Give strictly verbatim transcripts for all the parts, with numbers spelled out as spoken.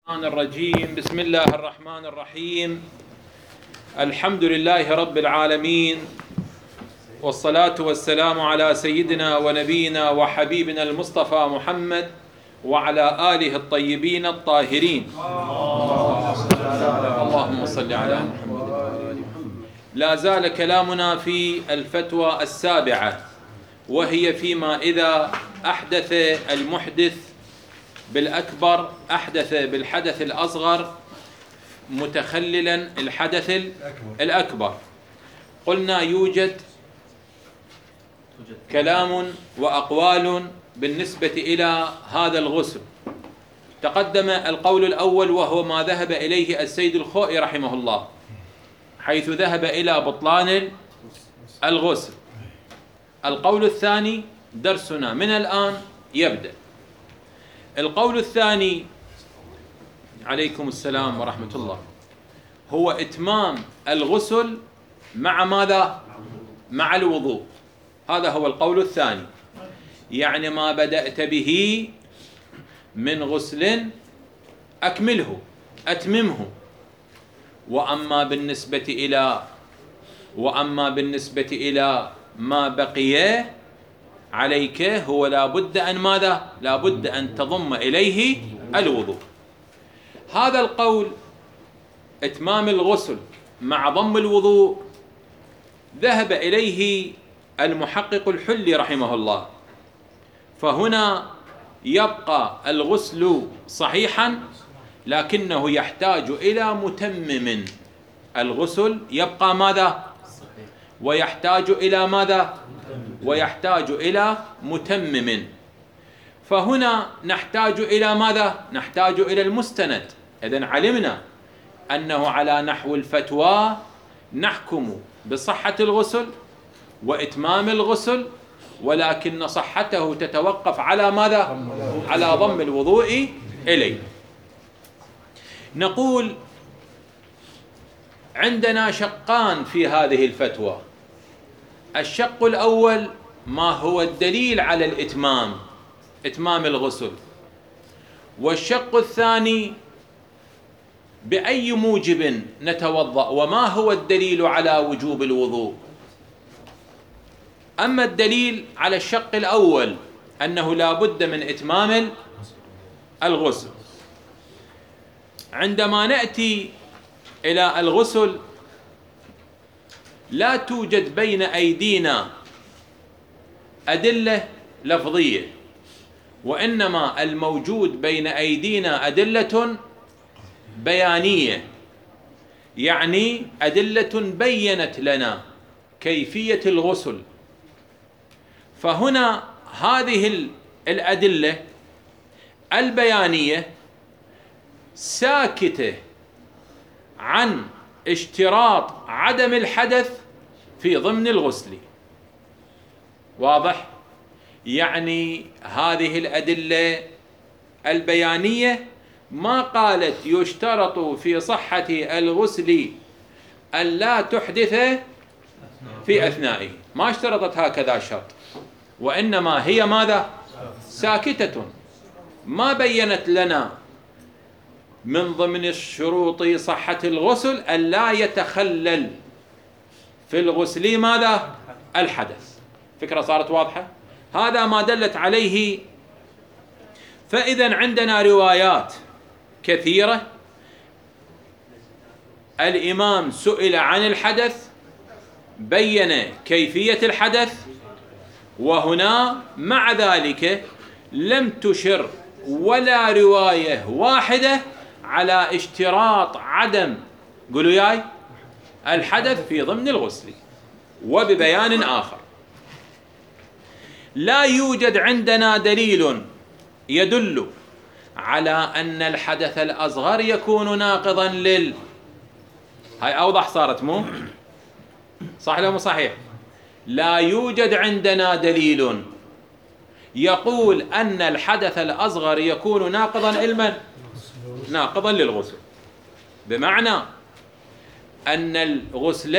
الرحمن الرجيم. بسم الله الرحمن الرحيم. الحمد لله رب العالمين، والصلاة والسلام على سيدنا ونبينا وحبيبنا المصطفى محمد وعلى آله الطيبين الطاهرين. اللهم صل على محمد. لا زال كلامنا في الفتوى السابعة، وهي فيما إذا أحدث المحدث بالأكبر أحدث بالحدث الأصغر متخللا الحدث الأكبر. قلنا يوجد كلام وأقوال بالنسبة إلى هذا الغسل. تقدم القول الأول وهو ما ذهب إليه السيد الخوئي رحمه الله، حيث ذهب إلى بطلان الغسل. القول الثاني درسنا من الآن يبدأ. القول الثاني عليكم السلام ورحمة الله هو إتمام الغسل مع ماذا؟ مع الوضوء. هذا هو القول الثاني، يعني ما بدأت به من غسل أكمله أتممه. وأما بالنسبة إلى وأما بالنسبة إلى ما بقي عليك هو لابد أن ماذا؟ لابد أن تضم إليه الوضوء. هذا القول إتمام الغسل مع ضم الوضوء ذهب إليه المحقق الحلي رحمه الله، فهنا يبقى الغسل صحيحا لكنه يحتاج إلى متمم. الغسل يبقى ماذا؟ ويحتاج إلى ماذا؟ ويحتاج إلى متمم. فهنا نحتاج إلى ماذا؟ نحتاج إلى المستند. إذن علمنا أنه على نحو الفتوى نحكم بصحة الغسل وإتمام الغسل، ولكن صحته تتوقف على ماذا؟ على ضم الوضوء إليه. نقول عندنا شقان في هذه الفتوى. الشق الأول ما هو الدليل على الإتمام، إتمام الغسل. والشق الثاني بأي موجب نتوضأ وما هو الدليل على وجوب الوضوء. أما الدليل على الشق الأول أنه لا بد من إتمام الغسل، عندما نأتي إلى الغسل لا توجد بين أيدينا أدلة لفظية، وإنما الموجود بين أيدينا أدلة بيانية، يعني أدلة بينت لنا كيفية الغسل. فهنا هذه الأدلة البيانية ساكتة عن اشتراط عدم الحدث في ضمن الغسل. واضح؟ يعني هذه الأدلة البيانية ما قالت يشترط في صحة الغسل أن لا تحدث في أثنائه، ما اشترطت هكذا شرط، وإنما هي ماذا؟ ساكتة، ما بينت لنا من ضمن الشروط صحة الغسل أن لا يتخلل في الغسل ماذا؟ الحدث. فكرة صارت واضحة؟ هذا ما دلت عليه. فإذا عندنا روايات كثيرة. الإمام سئل عن الحدث، بين كيفية الحدث، وهنا مع ذلك لم تشر ولا رواية واحدة على اشتراط عدم قولوا ياي الحدث في ضمن الغسل. وببيان آخر، لا يوجد عندنا دليل يدل على أن الحدث الأصغر يكون ناقضا لل هاي أوضح صارت مو صح ولا مو صحيح؟ لا يوجد عندنا دليل يقول أن الحدث الأصغر يكون ناقضا علما ناقضا للغسل، بمعنى أن الغسل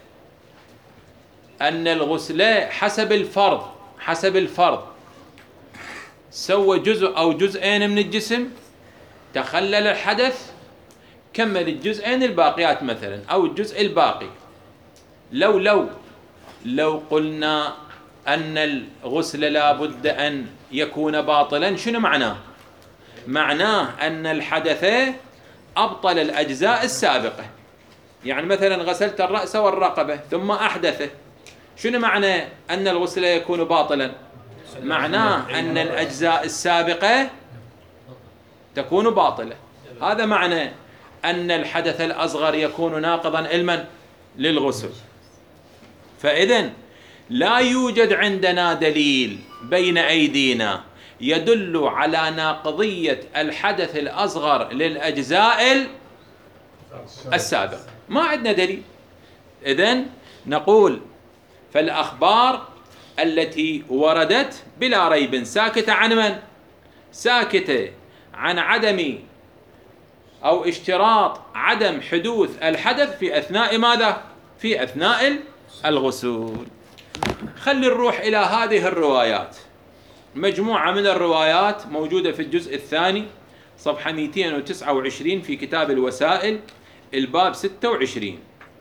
أن الغسل حسب الفرض حسب الفرض سوى جزء أو جزئين من الجسم تخلل الحدث كمل الجزئين الباقيات مثلا أو الجزء الباقي. لو لو لو قلنا أن الغسل لا بد أن يكون باطلا، شنو معناه؟ معناه أن الحدث أبطل الأجزاء السابقة. يعني مثلا غسلت الرأس والرقبة ثم أحدث، شنو معنى أن الغسل يكون باطلا؟ معناه أن الأجزاء السابقة تكون باطلة. هذا معنى أن الحدث الأصغر يكون ناقضا علما للغسل. فإذن لا يوجد عندنا دليل بين أيدينا يدل على ناقضية الحدث الأصغر للأجزاء السابقة، ما عندنا دليل. إذن نقول فالأخبار التي وردت بلا ريب ساكتة عن من؟ ساكتة عن عدم أو اشتراط عدم حدوث الحدث في أثناء ماذا؟ في أثناء الغسل. خلي نروح إلى هذه الروايات. مجموعة من الروايات موجودة في الجزء الثاني صفحة مئتين وتسعة وعشرين في كتاب الوسائل الباب ستة وعشرين.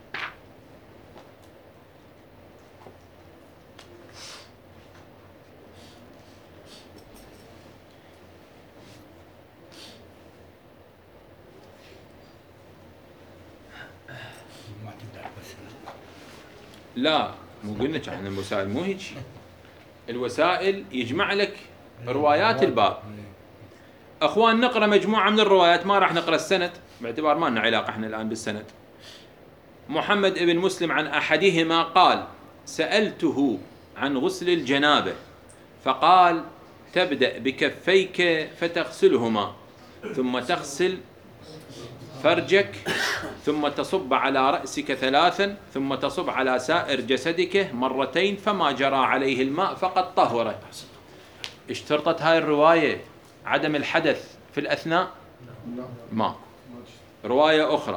لا مو قلنا عن الوسائل، مو هيك. الوسائل يجمع لك روايات الباب. اخوان نقرا مجموعه من الروايات، ما راح نقرا السند باعتبار ما لنا علاقه احنا الان بالسند. محمد ابن مسلم عن احدهما قال: سألته عن غسل الجنابه فقال: تبدأ بكفيك فتغسلهما ثم تغسل فرجك ثم تصب على رأسك ثلاثا ثم تصب على سائر جسدك مرتين فما جرى عليه الماء فقد طهر. اشترطت هاي الرواية عدم الحدث في الأثناء؟ ما. رواية أخرى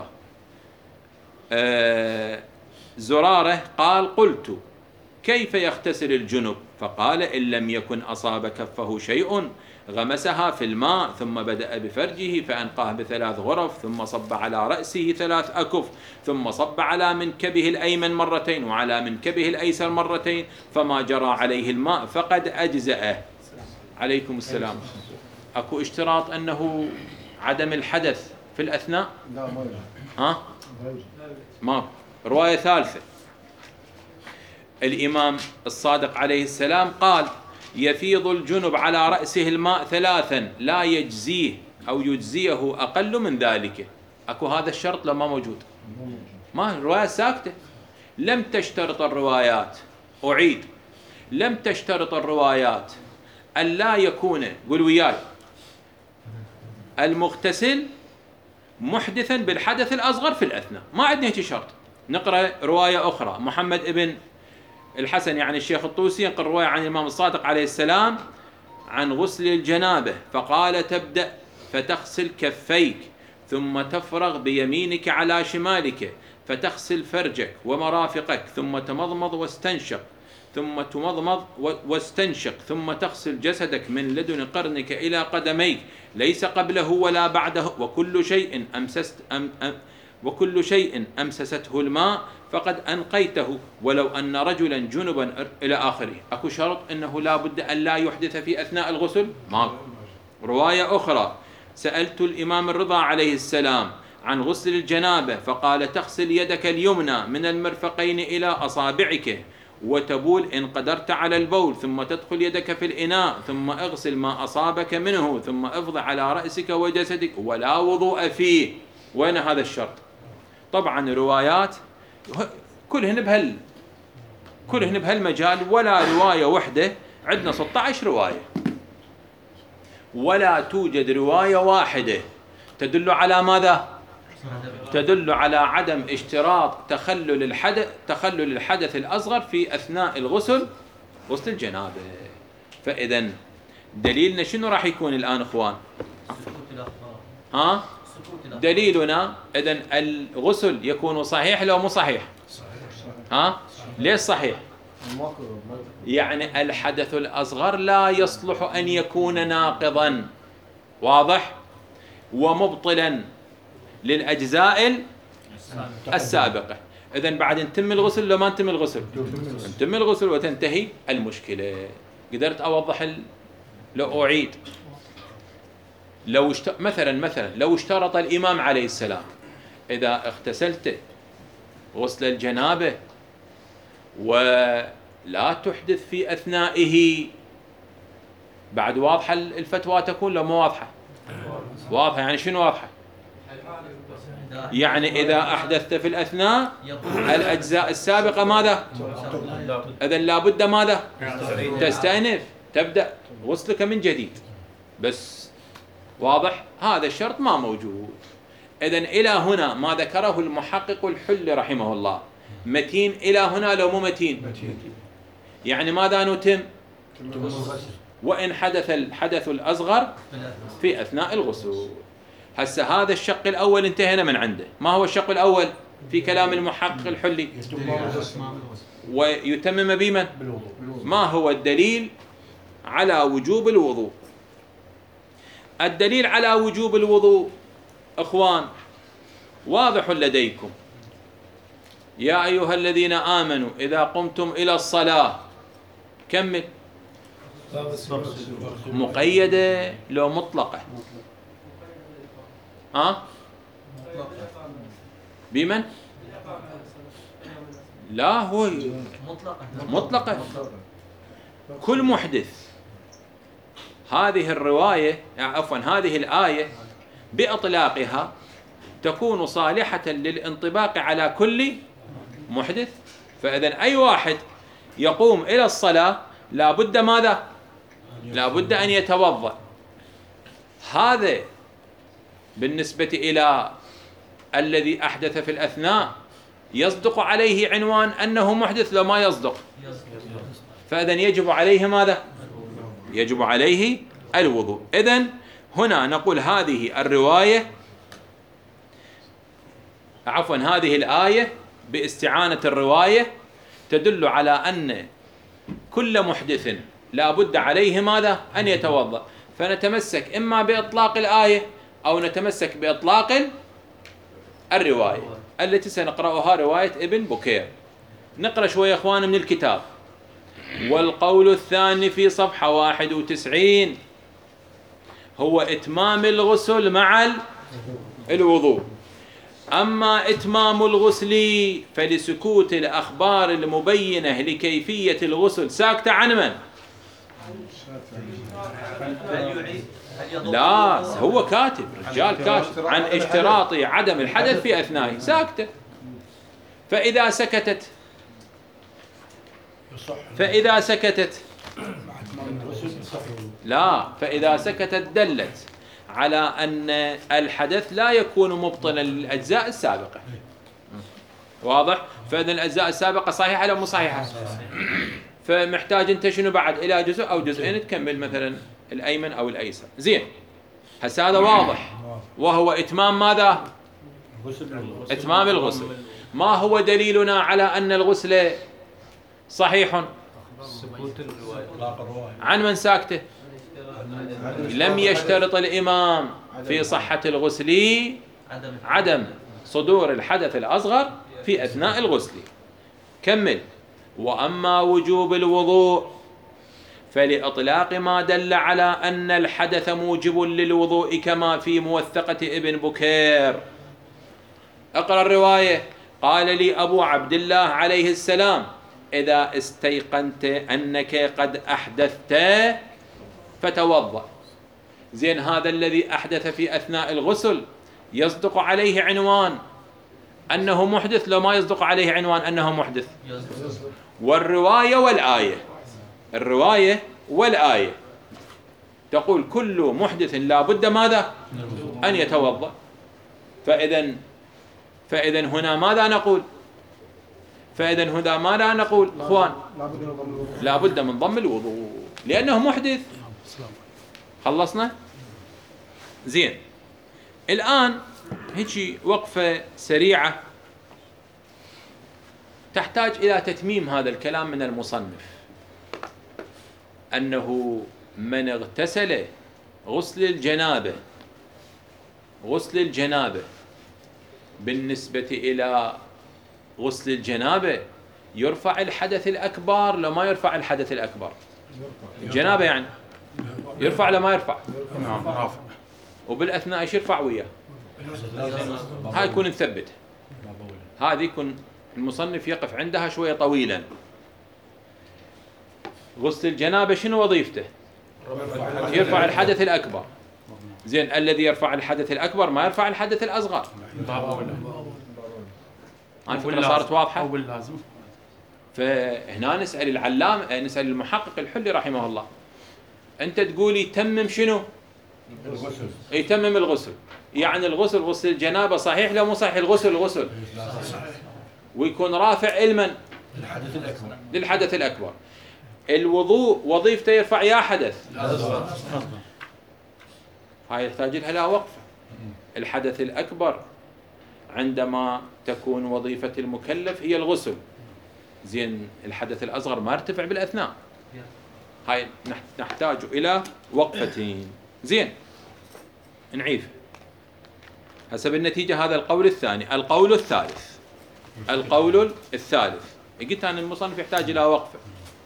آه زرارة قال: قلت كيف يغتسل الجنب؟ فقال: إن لم يكن أصاب كفه شيء غمسها في الماء ثم بدأ بفرجه فأنقاه بثلاث غرف ثم صب على رأسه ثلاث أكف ثم صب على منكبه الأيمن مرتين وعلى منكبه الأيسر مرتين فما جرى عليه الماء فقد أجزأه. عليكم السلام. أكو اشتراط أنه عدم الحدث في الأثناء؟ لا ما يوجد. ها؟ ما. رواية ثالثة الإمام الصادق عليه السلام قال: يفيض الجنب على رأسه الماء ثلاثا لا يجزيه أو يجزيه أقل من ذلك. أكو هذا الشرط لما موجود؟ ما. الرواية ساكتة. لم تشترط الروايات، أعيد، لم تشترط الروايات أن لا يكون، قل وياي، المغتسل محدثا بالحدث الأصغر في الأثناء. ما عندنا هيك شرط. نقرأ رواية أخرى. محمد ابن الحسن يعني الشيخ الطوسي ينقل رواية عن الإمام الصادق عليه السلام عن غسل الجنابة فقال: تبدأ فتغسل كفيك ثم تفرغ بيمينك على شمالك فتغسل فرجك ومرافقك ثم تمضمض واستنشق ثم تمضمض واستنشق ثم تغسل جسدك من لدن قرنك إلى قدميك ليس قبله ولا بعده وكل شيء أمسست أم أم وكل شيء أمسسته الماء فقد أنقيته ولو أن رجلا جنبا إلى آخره. أكو شرط أنه لا بد أن لا يحدث في أثناء الغسل؟ ما. رواية أخرى: سألت الإمام الرضا عليه السلام عن غسل الجنابة فقال: تغسل يدك اليمنى من المرفقين إلى أصابعك وتبول إن قدرت على البول ثم تدخل يدك في الإناء ثم اغسل ما أصابك منه ثم افض على رأسك وجسدك ولا وضوء فيه. وين هذا الشرط؟ طبعا روايات كلهن بهال كلهن بهالمجال، ولا رواية وحدة. عندنا ستة عشر رواية ولا توجد رواية واحدة تدل على ماذا؟ تدل على عدم اشتراط تخلل الحدث تخلل الحدث الأصغر في أثناء الغسل، غسل الجنابة. فإذا دليلنا شنو راح يكون الآن إخوان؟ ها؟ دليلنا إذن الغسل يكون صحيح لو مو صحيح؟ ها؟ ليش صحيح؟ يعني الحدث الأصغر لا يصلح أن يكون ناقضا. واضح؟ ومبطلا للأجزاء السابقة. إذن بعد نتم الغسل لو ما نتم الغسل؟ نتم الغسل وتنتهي المشكلة. قدرت أوضح ال... لو أعيد، لو اشت... مثلا مثلا لو اشترط الإمام عليه السلام إذا اغتسلت غسل الجنابة ولا تحدث في أثنائه، بعد واضحة الفتوى تكون لو مو واضحة؟ واضحة. يعني شنو واضحة؟ يعني إذا أحدثت في الأثناء الأجزاء السابقة ماذا؟ إذن لابد ماذا؟ تستأنف، تبدأ غسلك من جديد. بس واضح؟ هذا الشرط ما موجود. إذن إلى هنا ما ذكره المحقق الحلي رحمه الله متين إلى هنا لو مو متين؟ يعني ماذا نتم؟ وإن حدث الحدث الأصغر في أثناء الغسل. هسه هذا الشق الأول انتهينا من عنده. ما هو الشق الأول في كلام المحقق الحلي؟ ويتمم بمن؟ ما هو الدليل على وجوب الوضوء؟ الدليل على وجوب الوضوء أخوان واضح لديكم. يا أيها الذين آمنوا إذا قمتم إلى الصلاة، كمل. مقيدة لو مطلقة؟ ها؟ بمن؟ لا، هو مطلقة. كل محدث. هذه الرواية عفوا هذه الآية بإطلاقها تكون صالحة للانطباق على كل محدث. فإذن أي واحد يقوم إلى الصلاة لا بد ماذا؟ لا بد أن يتوضأ. هذا بالنسبة إلى الذي أحدث في الأثناء يصدق عليه عنوان أنه محدث لو ما يصدق؟ فإذن يجب عليه ماذا؟ يجب عليه الوضوء. إذن هنا نقول هذه الرواية عفوا هذه الآية باستعانة الرواية تدل على أن كل محدث لا بد عليه ماذا؟ أن يتوضأ. فنتمسك إما بإطلاق الآية أو نتمسك بإطلاق الرواية التي سنقرأها رواية ابن بكير. نقرأ شوية إخوان من الكتاب. والقول الثاني في صفحة واحد وتسعين هو إتمام الغسل مع الوضوء. أما إتمام الغسل فلسكوت الأخبار المبينة لكيفية الغسل ساكتة عن من؟ لا، هو كاتب، رجال كاتب عن اشتراط عدم الحدث في أثنائه، ساكتة. فإذا سكتت فإذا سكتت لا فإذا سكتت دلت على أن الحدث لا يكون مبطلا للأجزاء السابقة. واضح؟ فإذا الأجزاء السابقة صحيحة لو مو صحيحة؟ فمحتاج أنت شنو بعد؟ إلى جزء أو جزئين تكمل مثلا الأيمن أو الأيسر. زين، هسه هذا واضح، وهو إتمام ماذا؟ إتمام الغسل. ما هو دليلنا على أن الغسل صحيح؟ عن من ساكته؟ لم يشترط الإمام في صحة الغسل عدم صدور الحدث الأصغر في أثناء الغسل. كمل. وأما وجوب الوضوء فلإطلاق ما دل على أن الحدث موجب للوضوء كما في موثقة ابن بكير. اقرأ الرواية. قال لي أبو عبد الله عليه السلام: إذا استيقنت أنك قد أحدثت فتوضأ. زين، هذا الذي أحدث في أثناء الغسل يصدق عليه عنوان أنه محدث لو ما يصدق عليه عنوان أنه محدث؟ والرواية والآية الرواية والآية تقول كل محدث لا بد ماذا؟ أن يتوضأ. فإذا فإذا هنا ماذا نقول؟ فإذا هنا ماذا نقول إخوان؟ لا بد من ضم الوضوء لأنه محدث. خلصنا؟ زين، الآن هيك وقفة سريعة تحتاج إلى تتميم هذا الكلام من المصنف، أنه من اغتسل غسل الجنابة غسل الجنابة بالنسبة إلى غسل الجنابة يرفع الحدث الأكبر لو ما يرفع الحدث الأكبر؟ الجنابة يعني يرفع لو ما يرفع؟ نعم رافع. وبالأثناء ايش يرفع وياه؟ هاي يكون مثبت، هذه يكون المصنف يقف عندها شوية طويلا. غسل الجنابة شنو وظيفته؟ يرفع الحدث الأكبر. زين، الذي يرفع الحدث الأكبر ما يرفع الحدث الأصغر. هاي الفكرة صارت واضحة؟ أو باللازم. فهنا نسأل العلام، نسأل المحقق الحلي رحمه الله، أنت تقولي تمم شنو؟ الغسل. يتمم الغسل، يعني الغسل غسل الجنابة صحيح لو مو صحيح؟ الغسل الغسل ويكون رافع لمن؟ الحدث الأكبر. للحدث الأكبر. الوضوء وظيفته يرفع يا حدث، هاي يحتاج لها لا وقفة. الحدث الأكبر عندما تكون وظيفة المكلف هي الغسل، زين الحدث الأصغر ما يرتفع بالأثناء، هاي نحتاج إلى وقفتين. زين نعيف حسب النتيجة. هذا القول الثاني. القول الثالث، القول الثالث قلت أن المصنف يحتاج إلى وقفة.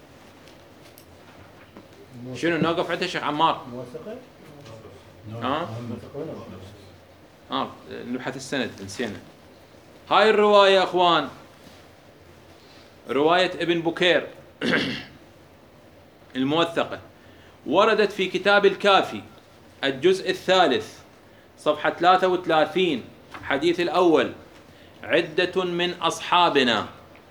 شنو نوقف عند الشيخ عمار؟ موثقة؟ ها؟ اه نبحث السند، نسينا. هاي الرواية يا اخوان رواية ابن بكير الموثقة، وردت في كتاب الكافي الجزء الثالث صفحة ثلاثة وثلاثين حديث الأول: عدة من أصحابنا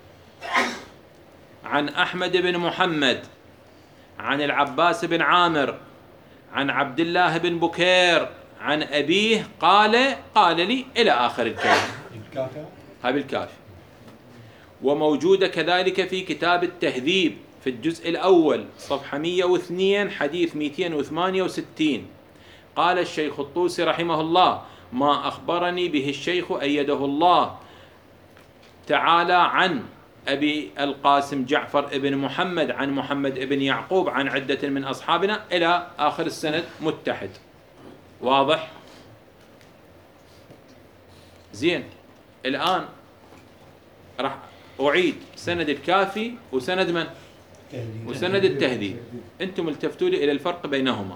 عن أحمد بن محمد عن العباس بن عامر عن عبد الله بن بكير عن أبيه قال قال لي إلى آخر الكلام. الكافي. هاي بالكافي. وموجودة كذلك في كتاب التهذيب في الجزء الأول صفحة مئة واثنين حديث مئتين وثمانية وستين. قال الشيخ الطوسي رحمه الله: ما أخبرني به الشيخ أيده الله تعالى عن أبي القاسم جعفر ابن محمد عن محمد ابن يعقوب عن عدة من أصحابنا إلى آخر السند متحد. واضح؟ زين، الآن راح أعيد سند الكافي وسند من؟ وسند التهذيب. أنتم التفتوا لي إلى الفرق بينهما.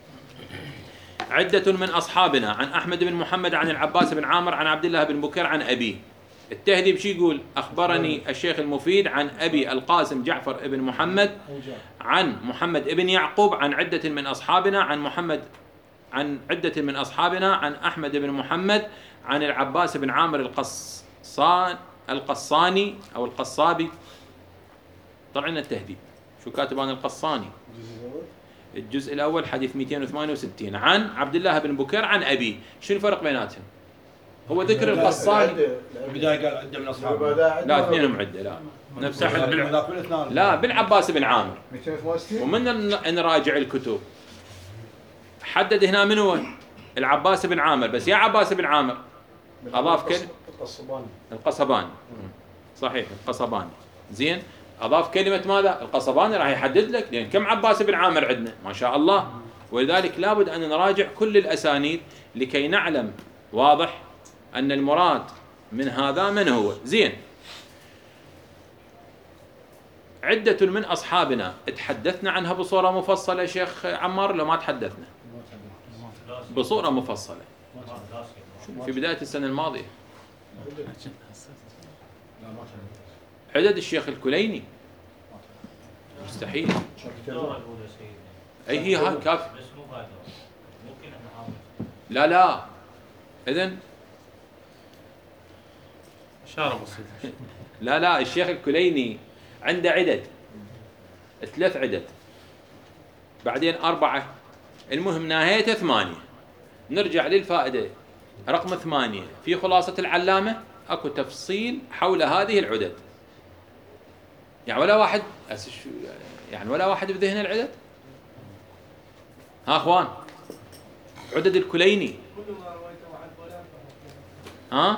عدة من أصحابنا عن أحمد بن محمد عن العباس بن عامر عن عبد الله بن بكير عن أبيه. التهذيب شي يقول؟ أخبرني الشيخ المفيد عن أبي القاسم جعفر ابن محمد عن محمد ابن يعقوب عن عدة من أصحابنا عن محمد عن عدة من أصحابنا عن أحمد بن محمد عن العباس بن عامر القصان القصاني أو القصابي. طلعنا التهذيب شو كاتب عن القصاني؟ الجزء الأول حديث مئتين وثمانية وستين عن عبد الله بن بكير عن أبيه. شو الفرق بيناتهم؟ هو ذكر القصاني البداية قال عدة من أصحابه. لا اثنينهم عدة، لا نفس لا بالعباس بن عامر. ومن نراجع الكتب حدد هنا من هو؟ العباس بن عامر بس. يا عباس بن عامر أضاف كلمة القصباني. القصباني صحيح القصباني. زين، أضاف كلمة ماذا؟ القصباني. راح يحدد لك لأن كم عباس بن عامر عندنا ما شاء الله. ولذلك لابد أن نراجع كل الأسانيد لكي نعلم واضح أن المراد من هذا من هو. زين، عدة من أصحابنا تحدثنا عنها بصورة مفصلة شيخ عمار لو ما تحدثنا بصورة مفصلة في بداية السنة الماضية. عدد الشيخ الكليني مستحيل. أي هي هاي كافي. لا لا إذن إشارة بسيطة. لا لا الشيخ الكليني عنده عدد ثلاث عدد بعدين أربعة، المهم نهايته ثمانية. نرجع للفائدة رقم ثمانية في خلاصة العلامة أكو تفصيل حول هذه العدد. يعني ولا واحد يعني ولا واحد بذهن العدد. ها أخوان عدد الكليني ها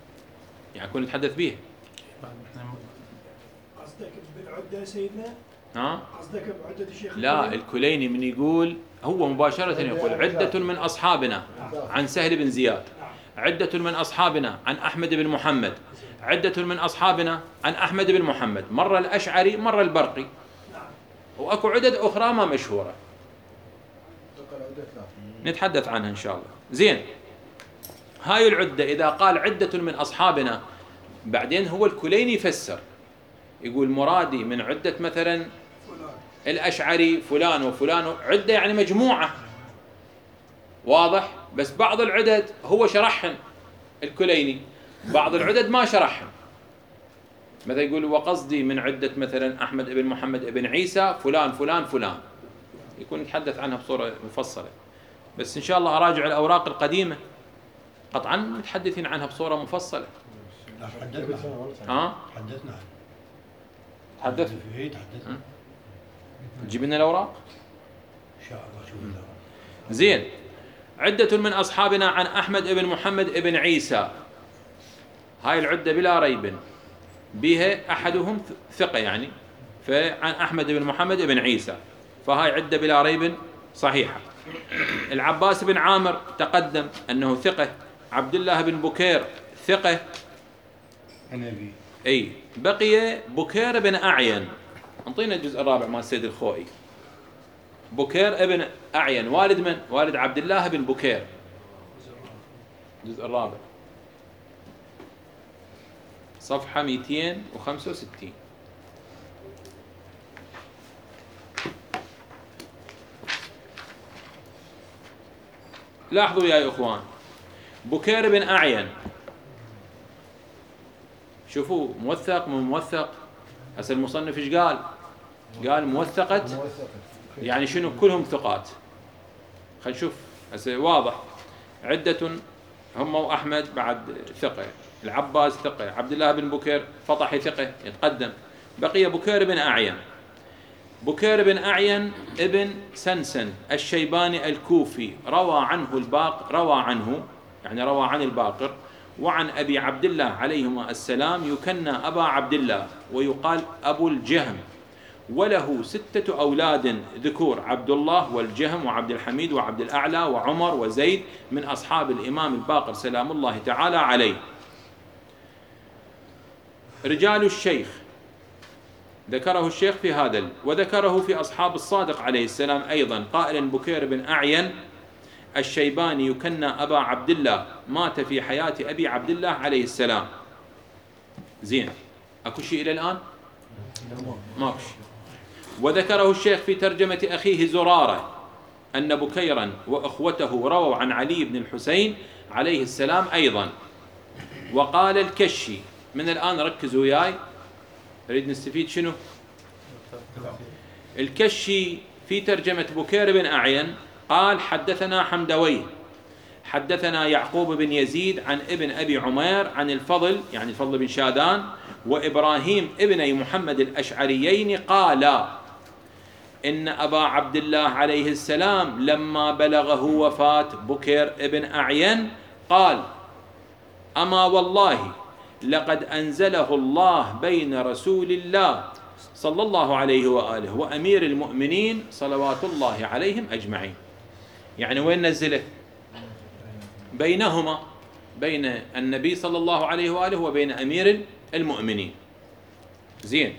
يعني كنا نتحدث به. قصدك بالعدة سيدنا؟ ها؟ قصدك بعدة الشيخ؟ لا، الكليني من يقول هو مباشرة يقول عدة من أصحابنا عن سهل بن زياد، عدة من أصحابنا عن أحمد بن محمد، عدة من أصحابنا عن أحمد بن محمد، مرة الأشعري مرة البرقي، وأكو عدد أخرى ما مشهورة نتحدث عنها إن شاء الله. زين، هاي العدة إذا قال عدة من أصحابنا، بعدين هو الكليني يفسر يقول مرادي من عدة مثلا الأشعري فلان وفلان، عدة يعني مجموعة، واضح؟ بس بعض العدد هو شرحهم الكليني، بعض العدد ما شرحهم. مثلا يقول وقصدي من عدة مثلا أحمد بن محمد بن عيسى فلان فلان فلان، يكون يتحدث عنها بصورة مفصلة. بس إن شاء الله أراجع الأوراق القديمة، قطعا متحدثين عنها بصورة مفصلة. حدثنا ها؟ حدثنا تحدث فيه تحدثنا تجيب لنا الأوراق ان شاء الله. شوف الأوراق. زين، عدة من أصحابنا عن أحمد بن محمد بن عيسى، هاي العدة بلا ريب بها أحدهم ثقة يعني، فعن أحمد بن محمد بن عيسى، فهاي عدة بلا ريب صحيحة. العباس بن عامر تقدم أنه ثقة، عبد الله بن بكير ثقة، النبي أي بقي بكير بن أعين. انطينا الجزء الرابع مال السيد الخوئي. بكير ابن أعين والد من؟ والد عبد الله بن بكير. الجزء الرابع صفحة مئتين وخمسة وستين. لاحظوا يا إخوان، بكير بن أعين شوفوا موثق من موثق. هسه المصنف ايش قال؟ قال موثقة، يعني شنو؟ كلهم ثقات. خلينا نشوف هسه واضح، عدة هم وأحمد بعد ثقة، العباس ثقة، عبد الله بن بكير فطحي ثقة يتقدم، بقي بكير بن أعين. بكير بن أعين ابن سنسن الشيباني الكوفي، روى عنه الباق روى عنه يعني روى عن الباقر وعن أبي عبد الله عليهما السلام، يكنى أبا عبد الله ويقال أبو الجهم، وله ستة أولاد ذكور، عبد الله والجهم وعبد الحميد وعبد الأعلى وعمر وزيد، من أصحاب الإمام الباقر سلام الله تعالى عليه. رجال الشيخ ذكره الشيخ في هذا، وذكره في أصحاب الصادق عليه السلام أيضا قائلا بكير بن أعين الشيباني يكنى أبا عبد الله، مات في حياة أبي عبد الله عليه السلام. زين، أكو شيء إلى الآن؟ ماكو شيء. وذكره الشيخ في ترجمة أخيه زرارة أن بكيرا وأخوته رووا عن علي بن الحسين عليه السلام أيضا. وقال الكشي، من الآن ركزوا وياي نريد نستفيد شنو؟ الكشي في ترجمة بكير بن أعين قال حدثنا حمدويه حدثنا يعقوب بن يزيد عن ابن أبي عمير عن الفضل يعني الفضل بن شادان وإبراهيم ابني محمد الأشعريين قال إن أبا عبد الله عليه السلام لما بلغه وفاة بكير ابن أعين قال أما والله لقد أنزله الله بين رسول الله صلى الله عليه وآله وأمير المؤمنين صلوات الله عليهم أجمعين. يعني وين نزله؟ بينهما، بين النبي صلى الله عليه وآله وبين أمير المؤمنين. زين،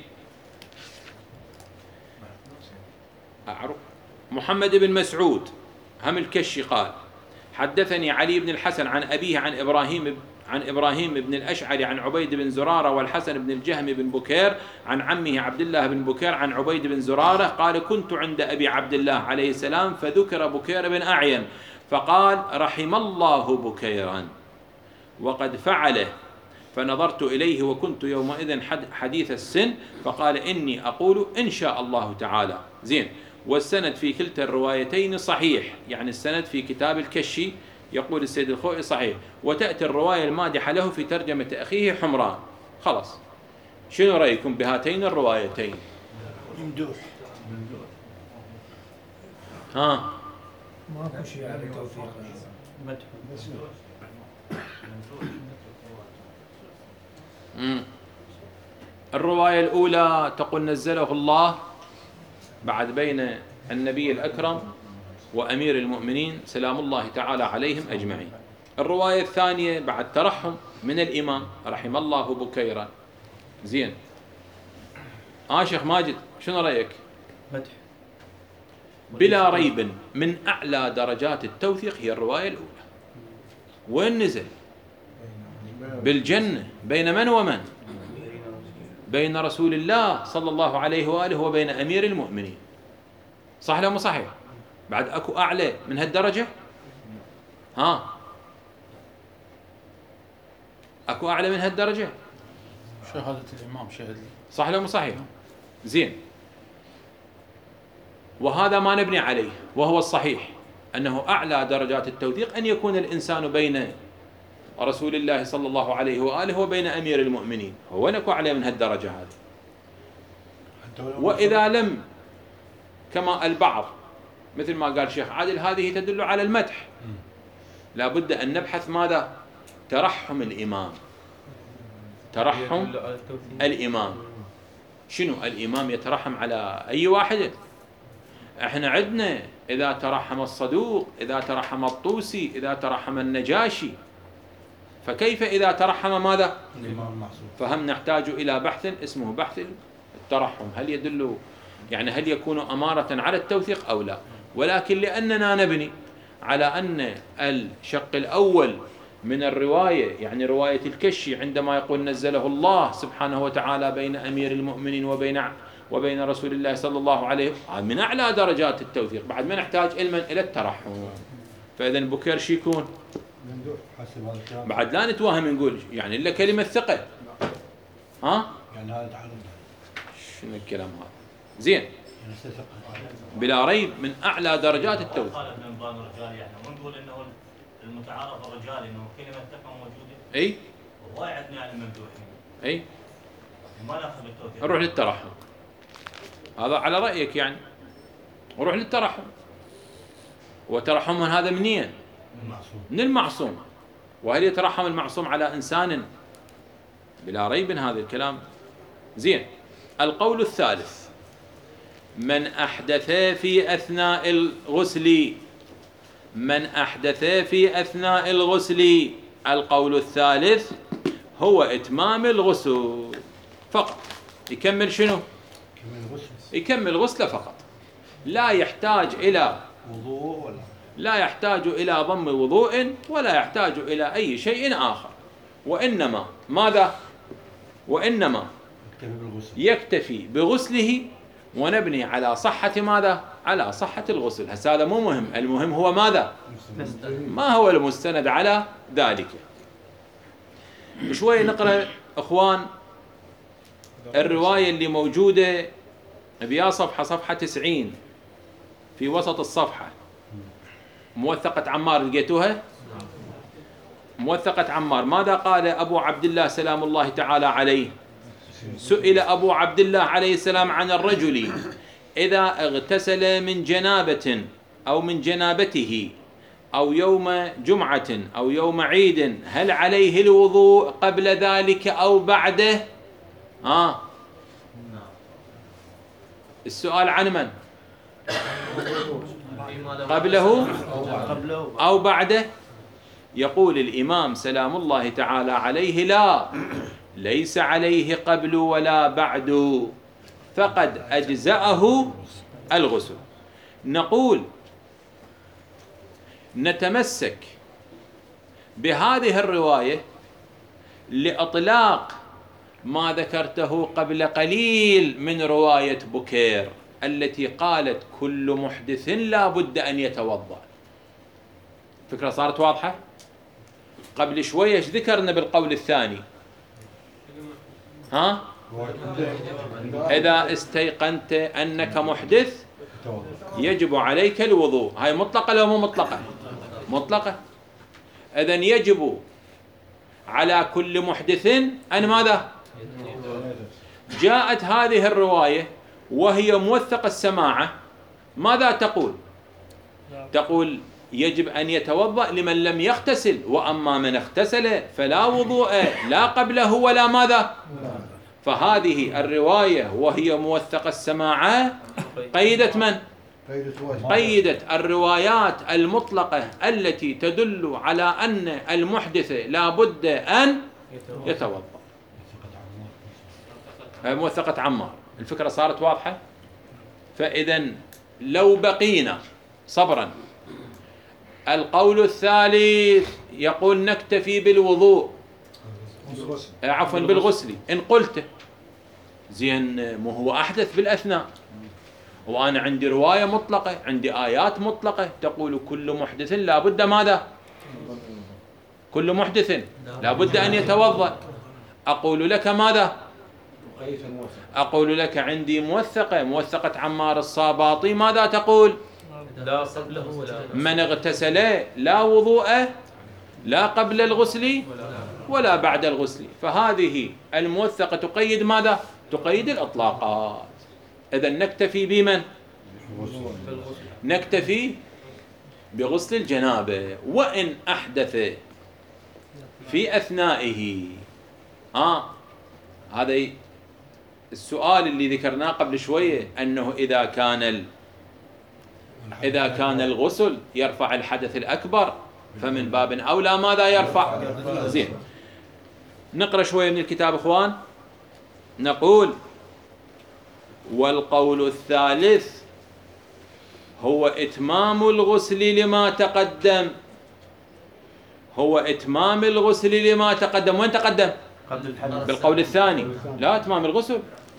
أعرف محمد بن مسعود هم الكشي قال حدثني علي بن الحسن عن أبيه عن إبراهيم عن إبراهيم بن الأشعري عن عبيد بن زرارة والحسن بن الجهم بن بكير عن عمه عبد الله بن بكير عن عبيد بن زرارة قال كنت عند أبي عبد الله عليه السلام فذكر بكير بن أعين فقال رحم الله بكيرا وقد فعله، فنظرت إليه وكنت يومئذ حديث السن فقال إني أقول إن شاء الله تعالى. زين، والسند في كلتا الروايتين صحيح، يعني السند في كتاب الكشي يقول السيد الخوئي صحيح، وتأتي الرواية المادحة له في ترجمة أخيه حمران. خلاص، شنو رأيكم بهاتين الروايتين؟ ممدوح. ها ماكو شيء على توثيق امم الرواية الأولى تقول نزله الله بعد بين النبي الأكرم وأمير المؤمنين سلام الله تعالى عليهم أجمعين. الرواية الثانية بعد ترحم من الإمام رحم الله بكيرا. زين آه شيخ ماجد شنو رأيك؟ مدح. بلا ريب من أعلى درجات التوثيق هي الرواية الأولى. وين نزل؟ بالجنة. بين من ومن؟ بين رسول الله صلى الله عليه وآله وبين أمير المؤمنين. صح لو مو صحيح؟ بعد أكو أعلى من هالدرجة؟ ها أكو أعلى من هالدرجة؟ شهادة الإمام شهد لي. صح لو مو صحيح؟ زين. وهذا ما نبني عليه، وهو الصحيح أنه أعلى درجات التوثيق أن يكون الإنسان بين رسول الله صلى الله عليه وآله وبين أمير المؤمنين. هو نكو أعلى من هالدرجة هذه. وإذا لم كما البعض مثل ما قال شيخ عادل هذه تدل على المدح، لا بد أن نبحث ماذا؟ ترحم الإمام. ترحم الإمام. شنو الإمام يترحم على أي واحد؟ احنا عندنا إذا ترحم الصدوق، إذا ترحم الطوسي، إذا ترحم النجاشي، فكيف إذا ترحم ماذا؟ الإمام المعصوم. فهم نحتاج إلى بحث اسمه بحث الترحم، هل يدل يعني هل يكون أمارة على التوثيق أو لا؟ ولكن لأننا نبني على أن الشق الأول من الرواية يعني رواية الكشي عندما يقول نزله الله سبحانه وتعالى بين أمير المؤمنين وبين وبين رسول الله صلى الله عليه وسلم من أعلى درجات التوثيق، بعد ما نحتاج علما إلى الترحم. فإذا بكير شي يكون ممدوح حسب هذا الكلام. بعد لا نتوهم نقول يعني إلا كلمة ثقة. ها؟ يعني هذا تعرض شنو الكلام هذا؟ زين. يعني استثق. بلا ريب من أعلى درجات التوثيق. قال ابن بان الرجال يعني ونقول انه المتعارف الرجال انه كلمه ثقه موجوده. اي وهواي عندنا يعني ممدوحين. اي ما ناخذ التوثيق. نروح للترحم. هذا على رأيك يعني. نروح للترحم. وترحم من هذا منين؟ المعصوم. من المعصوم. وهل يترحم المعصوم على إنسان؟ بلا ريب هذا الكلام. زين. القول الثالث من أحدث في أثناء الغسل من أحدث في أثناء الغسل القول الثالث هو إتمام الغسل فقط. يكمل شنو؟ يكمل الغسل. يكمل غسله فقط، لا يحتاج إلى وضوء ولا لا يحتاج إلى ضم وضوء ولا يحتاج إلى أي شيء آخر، وإنما ماذا؟ وإنما يكتفي بالغسل. يكتفي بغسله ونبني على صحة ماذا؟ على صحة الغسل. هسه هذا مو مهم، المهم هو ماذا؟ ما هو المستند على ذلك. شوي نقرأ إخوان الرواية اللي موجودة بيا صفحة صفحة تسعين في وسط الصفحة، موثقة عمار، لقيتوها؟ موثقة عمار. ماذا قال أبو عبد الله سلام الله تعالى عليه؟ سئل أبو عبد الله عليه السلام عن الرجل إذا اغتسل من جنابة أو من جنابته أو يوم جمعة أو يوم عيد هل عليه الوضوء قبل ذلك أو بعده؟ آه. السؤال عن من؟ قبله أو بعده؟ يقول الإمام سلام الله تعالى عليه لا، ليس عليه قبل ولا بعد، فقد أجزأه الغسل. نقول نتمسك بهذه الرواية لإطلاق ما ذكرته قبل قليل من رواية بكير التي قالت كل محدث لا بد أن يتوضأ. فكرة صارت واضحة؟ قبل شوية ايش ذكرنا بالقول الثاني؟ ها؟ إذا استيقنت أنك محدث يجب عليك الوضوء. هاي مطلقة لو مو مطلقة؟ مطلقة. إذن يجب على كل محدث أن ماذا؟ جاءت هذه الرواية وهي موثقة السماعة، ماذا تقول؟ تقول يجب أن يتوضأ لمن لم يغتسل، وأما من اغتسل فلا وضوء لا قبله ولا ماذا؟ فهذه الرواية وهي موثقة السماعة قيدت من؟ قيدت واجب. قيدت الروايات المطلقة التي تدل على أن المحدث لا بد أن يتوضأ. موثقة عمار. الفكرة صارت واضحة؟ فإذا لو بقينا صبرا، القول الثالث يقول نكتفي بالوضوء، عفوا بالغسل إن قلت زين مو هو أحدث بالأثناء، وأنا عندي رواية مطلقة، عندي آيات مطلقة تقول كل محدث لا بد ماذا؟ كل محدث لا بد أن يتوضأ. أقول لك ماذا؟ أقول لك عندي موثقة، موثقة عمار الصاباطي، ماذا تقول؟ لا قبله ولا من اغتسل لا وضوء لا قبل الغسل ولا بعد الغسل. فهذه الموثقة تقيد ماذا؟ تقيد الإطلاقات. إذا نكتفي بمن؟ نكتفي بغسل الجنابة وإن أحدث في أثنائه. آه هذا السؤال اللي ذكرناه قبل شوية، أنه إذا كان ال... إذا كان الغسل يرفع الحدث الأكبر فمن باب أولى ماذا يرفع؟ زين نقرأ شوية من الكتاب إخوان. نقول والقول الثالث هو إتمام الغسل لما تقدم. هو إتمام الغسل لما تقدم. وين تقدم؟ بالقول الثاني. لا إتمام الغسل.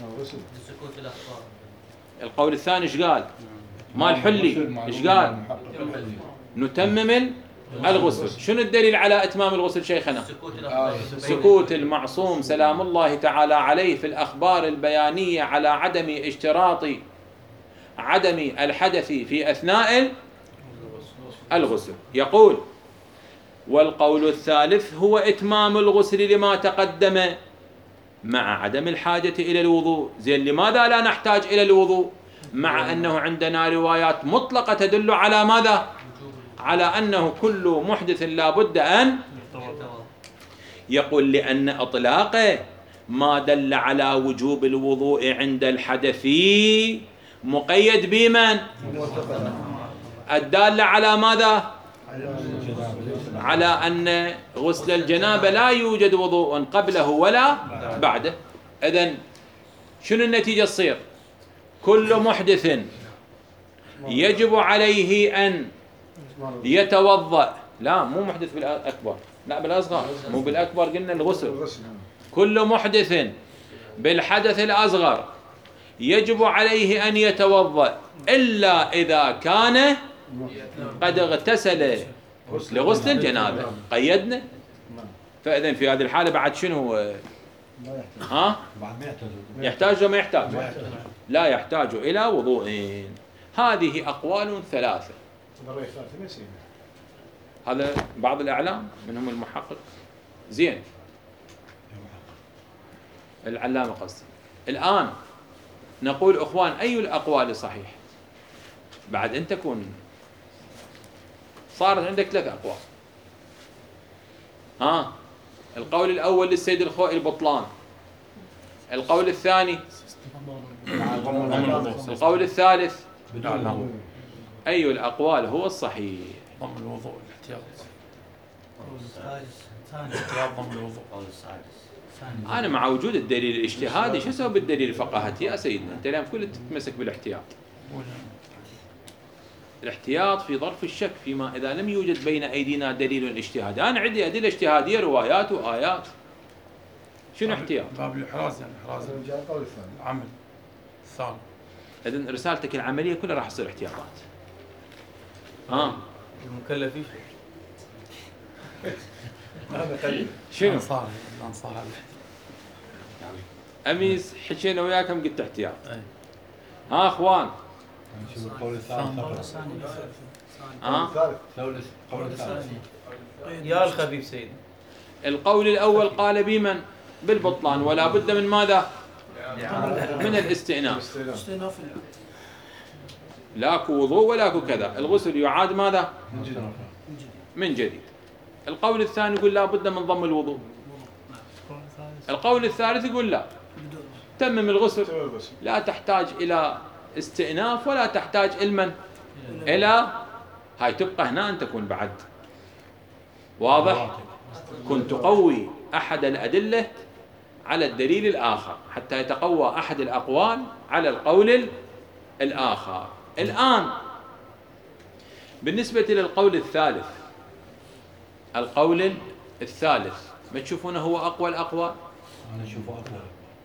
القول الثاني إيش قال؟ ما الحلي إيش قال؟ نتمم الغسل. شنو الدليل على إتمام الغسل شيخنا؟ سكوت المعصوم سلام الله تعالى عليه في الأخبار البيانية على عدم اشتراط عدم الحدث في أثناء الغسل. يقول والقول الثالث هو إتمام الغسل لما تقدم مع عدم الحاجة إلى الوضوء. زين لماذا لا نحتاج إلى الوضوء مع أنه عندنا روايات مطلقة تدل على ماذا؟ على أنه كل محدث لا بد أن يقول لأن إطلاقه ما دل على وجوب الوضوء عند الحدث مقيد بمن؟ الدالة على ماذا؟ على أن غسل الجنابة لا يوجد وضوء قبله ولا بعده. إذن شنو النتيجة تصير؟ كل محدث يجب عليه أن يتوضأ. لا مو محدث بالأكبر، لا بالأصغر. مو بالأكبر قلنا الغسل. كل محدث بالحدث الأصغر يجب عليه أن يتوضأ إلا إذا كان قد اغتسل لغسل الجنابة. قيدنا. فإذن في هذه الحالة بعد شنو؟ ها؟ يحتاج وما يحتاج؟ لا يحتاج إلى وضوء. هذه أقوال ثلاثة. هذا بعض الأعلام منهم المحقق زين العلامة قصدي. الآن نقول أخوان أي الأقوال صحيح؟ بعد أن تكون صارت عندك ثلاث أقوال. ها القول الأول للسيد الخوئي البطلان، القول الثاني، القول الثالث. أي الأقوال هو الصحيح؟ ضم الوضوء الاحتياط. الاحتياط ضم الوضوء. أنا مع وجود الدليل الاجتهادي شو أسوي بالدليل الفقهي يا سيدنا؟ أنت الآن كله تتمسك بالاحتياط. الاحتياط في ظرف الشك فيما إذا لم يوجد بين أيدينا دليل اجتهادي. أنا عندي أدلة اجتهادية روايات وآيات. شنو احتياط؟ باب الإحراز يعني إحراز العمل الثاني. إذن رسالتك العملية كلها راح تصير احتياطات. ها المكلف شنو؟ الأنصار الأنصار أميس حكينا وياكم قلت احتياط. ها أخوان ها يا الخبيب سيد. القول الأول قال بمن؟ بالبطلان ولا بد من ماذا؟ من الاستئناف. لاكو وضوء ولاكو كذا. الغسل يعاد ماذا؟ من جديد. القول الثاني يقول لا بد من ضم الوضوء. القول الثالث يقول لا تمم الغسل، تمام الغسل. لا تحتاج إلى استئناف ولا تحتاج إلى إلى هاي تبقى هنا أن تكون بعد واضح. كنت تقوي أحد الأدلة على الدليل الآخر حتى يتقوى أحد الأقوال على القول الآخر. الآن بالنسبة للقول الثالث، القول الثالث ما تشوفونه هو أقوى الأقوال؟ أنا أشوفه أقوى.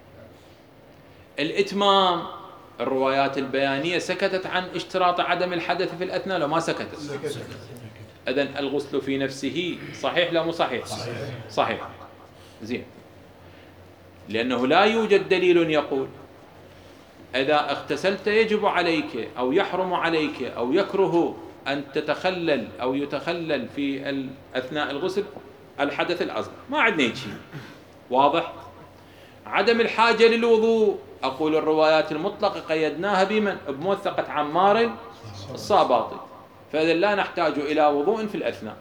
الإتمام الروايات البيانية سكتت عن اشتراط عدم الحدث في الأثناء لو ما سكتت؟ إذن الغسل في نفسه صحيح لا مو صحيح؟ صحيح. صحيح. زين، لأنه لا يوجد دليل يقول إذا اغتسلت يجب عليك أو يحرم عليك أو يكره أن تتخلل أو يتخلل في أثناء الغسل الحدث الأصغر، ما عندنا شيء واضح. عدم الحاجة للوضوء، أقول الروايات المطلقة قيدناها بمن؟ بموثقة عمار الصاباطي، فإذا لا نحتاج إلى وضوء في الأثناء.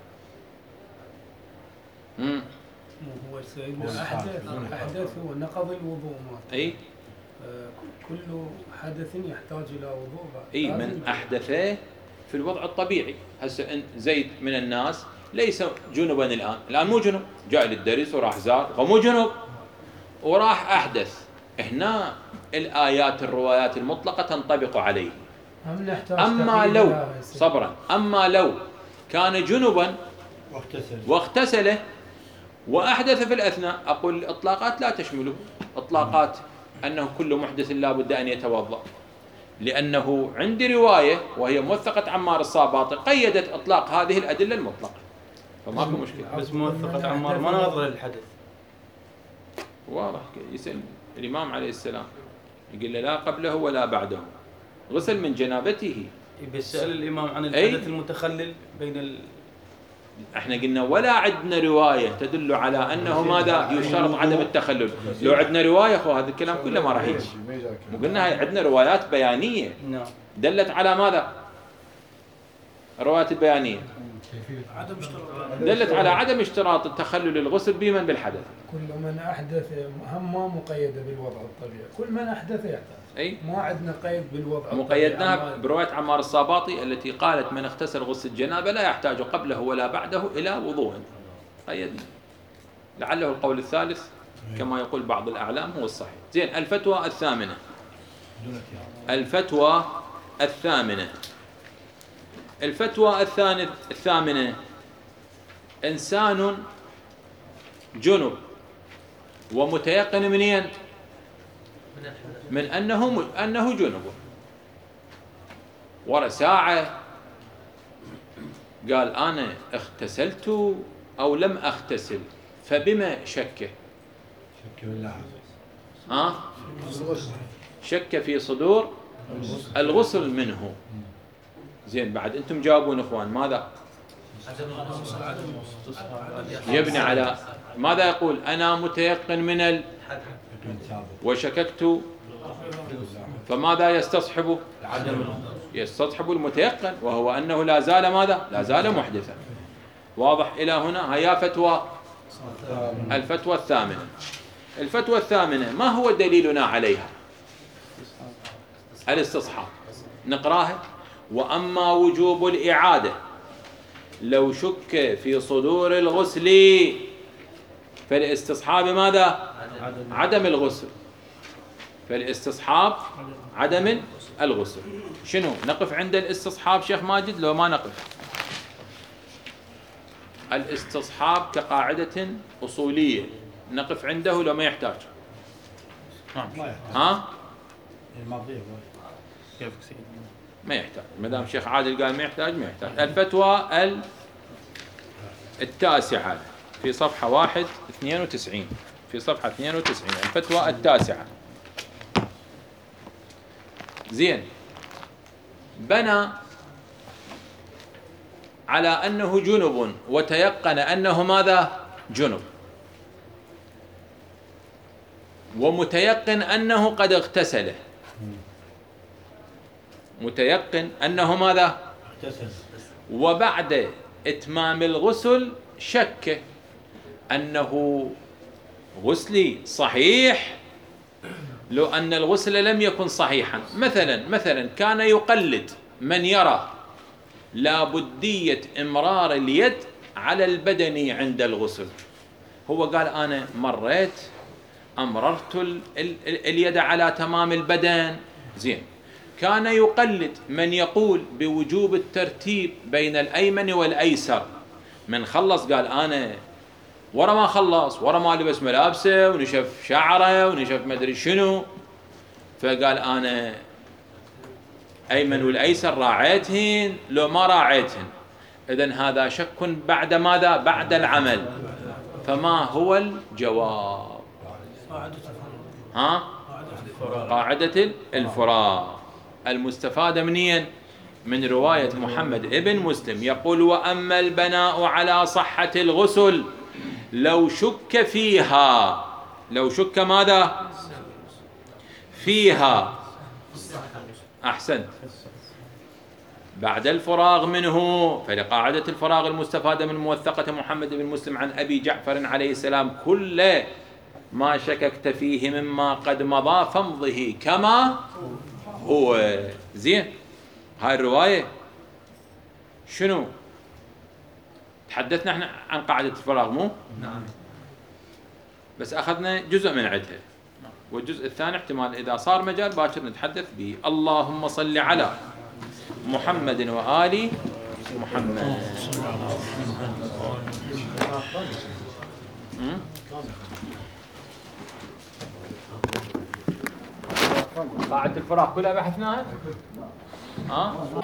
مم. هو سيدنا أحدث أحدث ونقض الوضوء مالته. أي آه، كل حدث يحتاج إلى وضوء. أي من أحدثه في الوضع الطبيعي. هسه زيد من الناس ليس جنبا الآن، الآن مو جنب، جاء للدرس وراح زار ومو جنب وراح أحدث، هنا الآيات الروايات المطلقة تنطبق عليه. أما لو صبرا أما لو كان جنبا واغتسل واغتسل وأحدث في الأثناء، أقول الإطلاقات لا تشمله. إطلاقات أنه كل محدث لا بد أن يتوضأ، لأنه عندي رواية وهي موثقة عمار الصاباطي قيدت إطلاق هذه الأدلة المطلقة، فماكو مشكلة. بس موثقة عمار ما ناظر للحدث. واضح. يسأل الإمام عليه السلام يقول له لا قبله ولا بعده، غسل من جنابته. بس سأل الإمام عن أي؟ الحدث المتخلل بين ال... احنا قلنا ولا عندنا رواية تدل على أنه ماذا يشترط عدم التخلل. لو عندنا رواية أخو هذا الكلام كله ما راح يجي. مو قلنا هاي عندنا روايات بيانية نعم دلت على ماذا؟ الروايات البيانية دلت على عدم اشتراط التخلل الغسل بمن بالحدث. كل من أحدث هم ما مقيدة بالوضع الطبيعي، كل من أحدث يحتاج. أي ما عندنا قيد بالوضع مقيدناها الطبيعي. برواية عمار الصاباطي التي قالت من اغتسل غسل الجنابة لا يحتاج قبله ولا بعده إلى وضوء. قيدنا لعله القول الثالث كما يقول بعض الأعلام هو الصحيح. زين، الفتوى الثامنة. الفتوى الثامنة الفتوى الثامنة إنسان جنب ومتيقن منين؟ من أنه أنه جنب، ورا ساعة قال أنا اغتسلت أو لم أغتسل، فبما شك؟ شك بالله. ها؟ شك في صدور الغسل منه. زين، بعد أنتم جاوبون إخوان ماذا؟ يبني على ماذا يقول؟ أنا متيقن من ال وشككت، فماذا يستصحب؟ يستصحب المتيقن، وهو أنه لا زال ماذا؟ لا زال محدثا. واضح إلى هنا؟ هيا فتوى الفتوى الثامنة. الفتوى الثامنة ما هو دليلنا عليها؟ الاستصحاب. نقراها. وأما وجوب الإعادة لو شك في صدور الغسل فالاستصحاب ماذا؟ عدم الغسل. فالاستصحاب عدم الغسل. شنو؟ نقف عند الاستصحاب شيخ ماجد لو ما نقف؟ الاستصحاب كقاعدة أصولية نقف عنده لو ما يحتاج؟ ها؟ ما يحتاج، ما دام الشيخ عادل قال ما يحتاج ما يحتاج. الفتوى التاسعة في صفحة واحد اثنين وتسعين، في صفحة اثنين وتسعين الفتوى التاسعة. زين، بنى على أنه جنب وتيقن أنه ماذا؟ جنب، ومتيقن أنه قد اغتسل، متيقن أنه ماذا؟ وبعد إتمام الغسل شك أنه غسلي صحيح لو أن الغسل لم يكن صحيحا، مثلا مثلا كان يقلد من يرى لابدية إمرار اليد على البدن عند الغسل، هو قال أنا مريت أمررت ال ال اليد على تمام البدن، زين. كان يقلد من يقول بوجوب الترتيب بين الأيمن والأيسر، من خلص قال أنا ورا ما خلص، ورا ما لبس ملابسه ونشف شعره ونشف مدري شنو، فقال أنا أيمن والأيسر راعيتهن لو ما راعيتهن، إذن هذا شك بعد ماذا؟ بعد العمل. فما هو الجواب؟ ها؟ قاعدة الفراغ المستفادة منين؟ من رواية محمد ابن مسلم يقول: وأما البناء على صحة الغسل لو شك فيها، لو شك ماذا؟ فيها، أحسنت، بعد الفراغ منه، فلقاعدة الفراغ المستفادة من موثقة محمد بن مسلم عن أبي جعفر عليه السلام: كل ما شككت فيه مما قد مضى فامضه كما هو. زين، هاي الرواية شنو؟ تحدثنا احنا عن قاعدة الفراغ مو؟ نعم. بس أخذنا جزء من عدها، والجزء الثاني احتمال إذا صار مجال باكر نتحدث به. اللهم صل على محمد وآل محمد. قاعدة الفراغ كلها بحثناها؟ ها؟